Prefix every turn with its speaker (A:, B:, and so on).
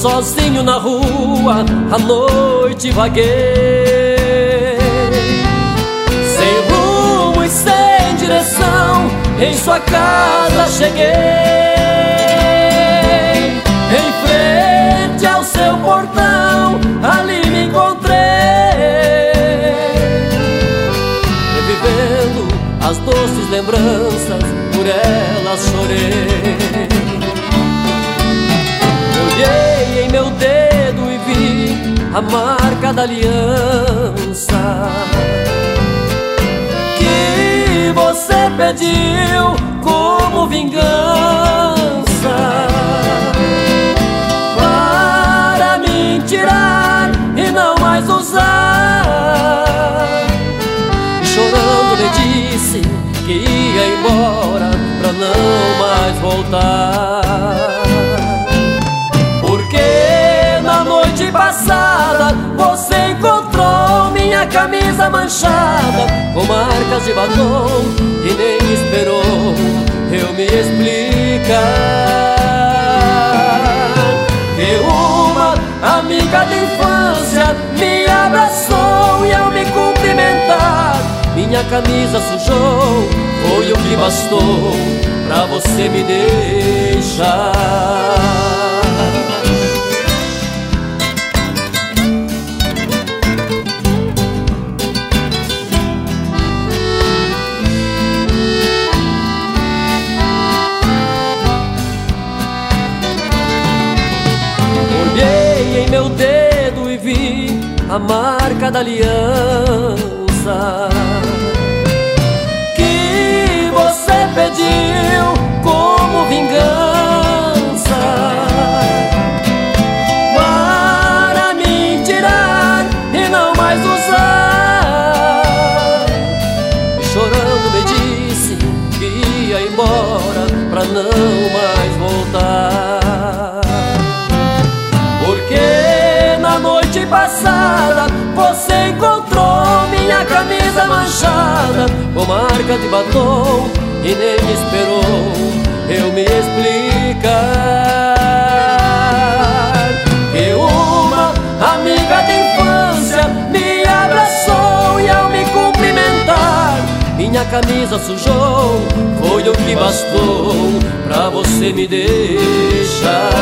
A: sozinho na rua, à noite vaguei, sem rumo e sem direção, em sua casa cheguei. Em frente ao seu portão, ali me encontrei, revivendo as doces lembranças, por elas chorei. Olhei em meu dedo e vi a marca da aliança que você pediu como vingança, para me tirar e não mais usar. E chorando me disse que ia embora pra não mais voltar, porque na noite passada você encontrou minha camisa manchada com marcas de batom e nem esperou eu me explicar. E uma amiga de infância me abraçou e ao me cumprimentar, minha camisa sujou, foi o que bastou pra você me deixar. Olhei em meu dedo e vi a marca da aliança que você pediu como vingança, para me tirar e não mais usar. E chorando me disse que ia embora pra não mais voltar, porque na noite passada você encontrou minha camisa manchada com marca de batom e nem esperou eu me explicar. E uma amiga de infância me abraçou e ao me cumprimentar, minha camisa sujou, foi o que bastou pra você me deixar.